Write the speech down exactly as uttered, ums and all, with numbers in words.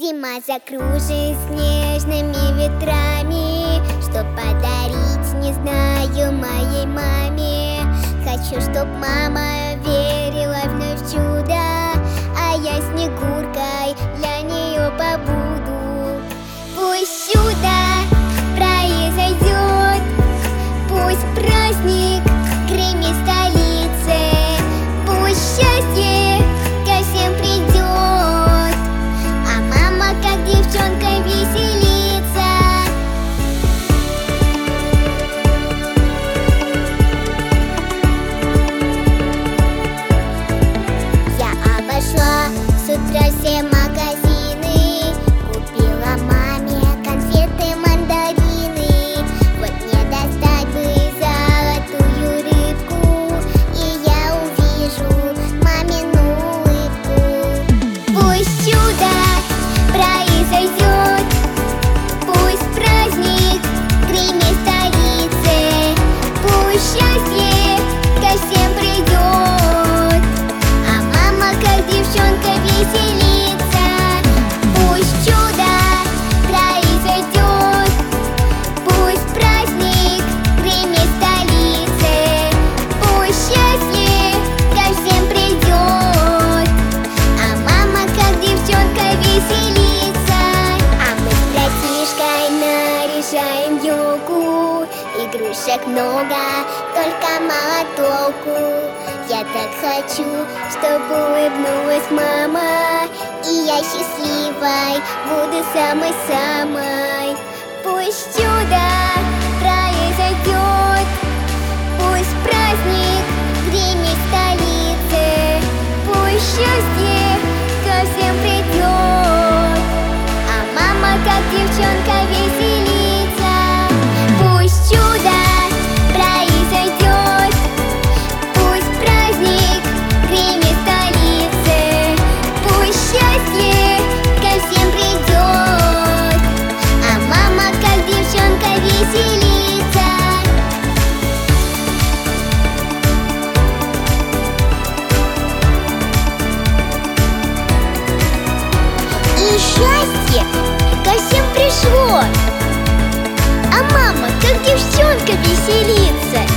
Зима закружит снежными ветрами, что подарить не знаю моей маме. Хочу, чтоб мама верила вновь в чудо, а я снегуркой для нее побуду. Пусть чудо произойдет, пусть праздник гремит в столице, пусть счастье ко всем придет, а мама как девчонка веселится. Я обошла с утра все магазины, купила маме конфеты, мандарины. Вот мне достать бы золотую рыбку, и я увижу мамину улыбку. Пусть чудо произойдет, пусть праздник гремит в столице, пусть счастье ко всем придет, а мама как девчонка веселится. Пусть чудо произойдет, пусть праздник гремит в столице, пусть счастье ко всем придет, а мама как девчонка веселится. А мы с братишкой наряжаем елку, игрушек много, только мало толку. Я так хочу, чтобы улыбнулась мама, и я счастливой буду самой-самой. Пусть чудо произойдет, пусть праздник гремит в столице, пусть счастье ко всем придет, а мама как девчонка веселится. Пусть чудо произойдет, пусть праздник гремит в столице, пусть счастье ко всем придет, а мама как девчонка веселится. И счастье ко всем пришло, а мама как девчонка веселится.